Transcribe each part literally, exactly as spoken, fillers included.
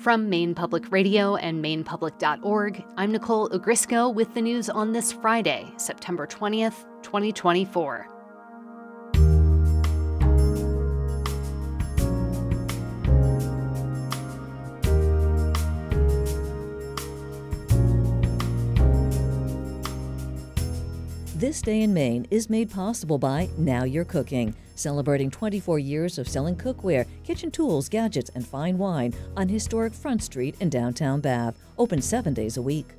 From Maine Public Radio and maine public dot org, I'm Nicole Ogrisco with the news on this Friday, September twentieth, twenty twenty-four. This Day in Maine is made possible by Now You're Cooking, celebrating twenty-four years of selling cookware, kitchen tools, gadgets, and fine wine on historic Front Street in downtown Bath, open seven days a week.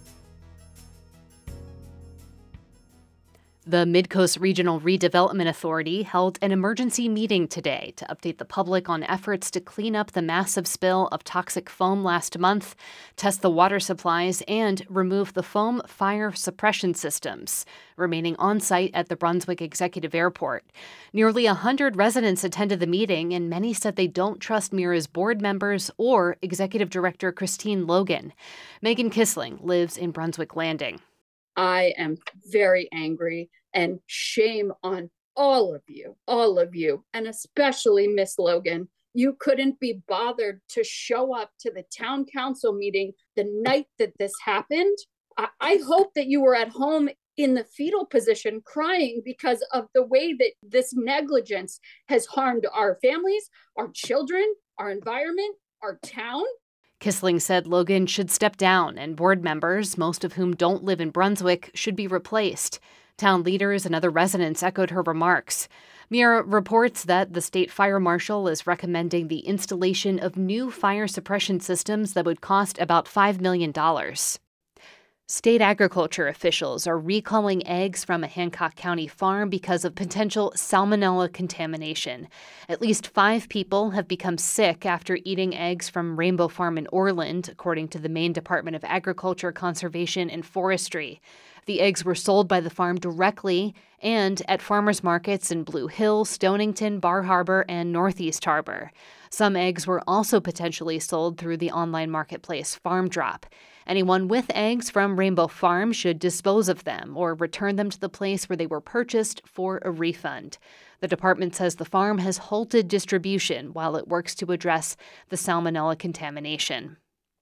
The Midcoast Regional Redevelopment Authority held an emergency meeting today to update the public on efforts to clean up the massive spill of toxic foam last month, test the water supplies, and remove the foam fire suppression systems remaining on site at the Brunswick Executive Airport. Nearly one hundred residents attended the meeting, and many said they don't trust MIRA's board members or Executive Director Christine Logan. Megan Kissling lives in Brunswick Landing. I am very angry, and shame on all of you, all of you, and especially Miss Logan. You couldn't be bothered to show up to the town council meeting the night that this happened. I, I hope that you were at home in the fetal position crying because of the way that this negligence has harmed our families, our children, our environment, our town. Kissling said Logan should step down and board members, most of whom don't live in Brunswick, should be replaced. Town leaders and other residents echoed her remarks. MIRA reports that the state fire marshal is recommending the installation of new fire suppression systems that would cost about five million dollars. State agriculture officials are recalling eggs from a Hancock County farm because of potential salmonella contamination. At least five people have become sick after eating eggs from Rainbow Farm in Orland, according to the Maine Department of Agriculture, Conservation, and Forestry. The eggs were sold by the farm directly and at farmers markets in Blue Hill, Stonington, Bar Harbor, and Northeast Harbor. Some eggs were also potentially sold through the online marketplace Farm Drop. Anyone with eggs from Rainbow Farm should dispose of them or return them to the place where they were purchased for a refund. The department says the farm has halted distribution while it works to address the salmonella contamination.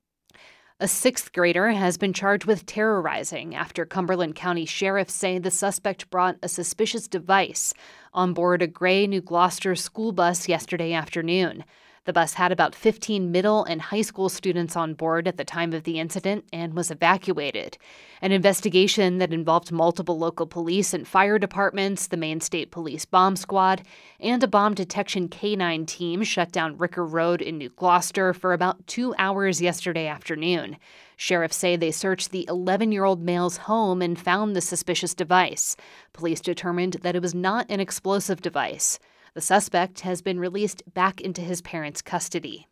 A sixth grader has been charged with terrorizing after Cumberland County sheriffs say the suspect brought a suspicious device on board a gray New Gloucester school bus yesterday afternoon. The bus had about fifteen middle and high school students on board at the time of the incident and was evacuated. An investigation that involved multiple local police and fire departments, the Maine State Police Bomb Squad, and a bomb detection K nine team shut down Ricker Road in New Gloucester for about two hours yesterday afternoon. Sheriffs say they searched the eleven-year-old male's home and found the suspicious device. Police determined that it was not an explosive device. The suspect has been released back into his parents' custody.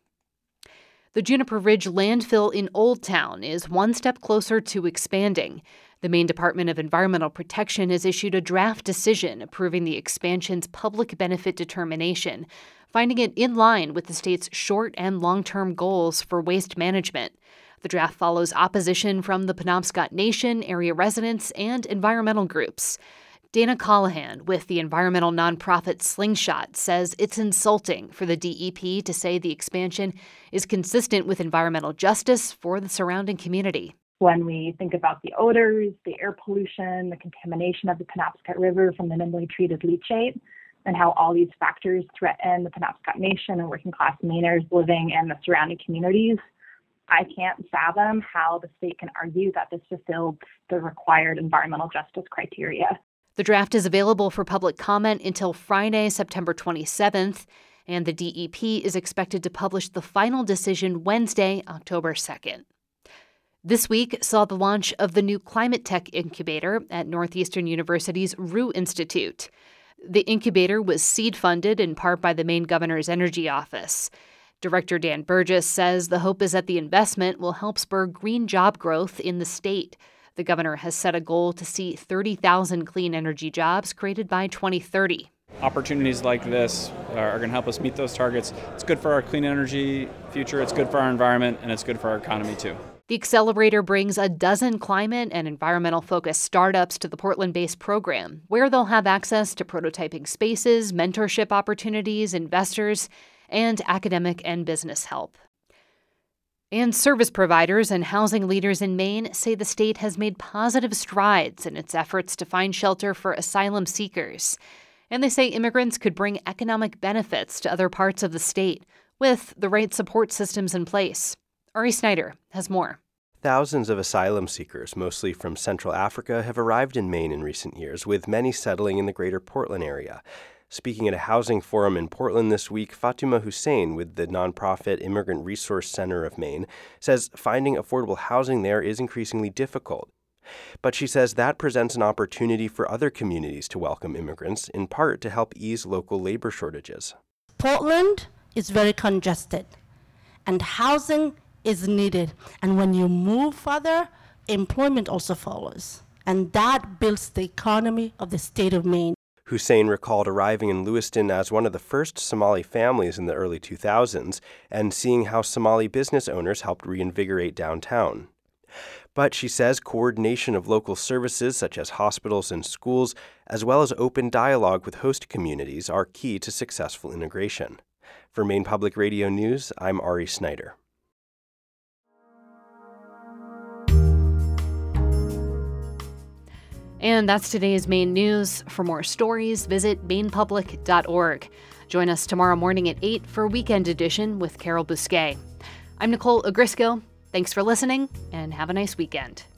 The Juniper Ridge landfill in Old Town is one step closer to expanding. The Maine Department of Environmental Protection has issued a draft decision approving the expansion's public benefit determination, finding it in line with the state's short and long-term goals for waste management. The draft follows opposition from the Penobscot Nation, area residents, and environmental groups. Dana Callahan with the environmental nonprofit Slingshot says it's insulting for the D E P to say the expansion is consistent with environmental justice for the surrounding community. When we think about the odors, the air pollution, the contamination of the Penobscot River from the minimally treated leachate, and how all these factors threaten the Penobscot Nation and working class Mainers living in the surrounding communities, I can't fathom how the state can argue that this fulfilled the required environmental justice criteria. The draft is available for public comment until Friday, September twenty-seventh, and the D E P is expected to publish the final decision Wednesday, October second. This week saw the launch of the new Climate Tech Incubator at Northeastern University's Rue Institute. The incubator was seed-funded in part by the Maine Governor's Energy Office. Director Dan Burgess says the hope is that the investment will help spur green job growth in the state. The governor has set a goal to see thirty thousand clean energy jobs created by twenty thirty. Opportunities like this are going to help us meet those targets. It's good for our clean energy future, it's good for our environment, and it's good for our economy too. The accelerator brings a dozen climate and environmental-focused startups to the Portland-based program, where they'll have access to prototyping spaces, mentorship opportunities, investors, and academic and business help. And service providers and housing leaders in Maine say the state has made positive strides in its efforts to find shelter for asylum seekers. And they say immigrants could bring economic benefits to other parts of the state with the right support systems in place. Ari Snyder has more. Thousands of asylum seekers, mostly from Central Africa, have arrived in Maine in recent years, with many settling in the greater Portland area. Speaking at a housing forum in Portland this week, Fatima Hussein with the nonprofit Immigrant Resource Center of Maine says finding affordable housing there is increasingly difficult. But she says that presents an opportunity for other communities to welcome immigrants, in part to help ease local labor shortages. Portland is very congested, and housing is needed. And when you move further, employment also follows. And that builds the economy of the state of Maine. Hussein recalled arriving in Lewiston as one of the first Somali families in the early two thousands and seeing how Somali business owners helped reinvigorate downtown. But she says coordination of local services such as hospitals and schools, as well as open dialogue with host communities, are key to successful integration. For Maine Public Radio News, I'm Ari Snyder. And that's today's Maine News. For more stories, visit maine public dot org. Join us tomorrow morning at eight for Weekend Edition with Carol Bousquet. I'm Nicole Ogrisco. Thanks for listening, and have a nice weekend.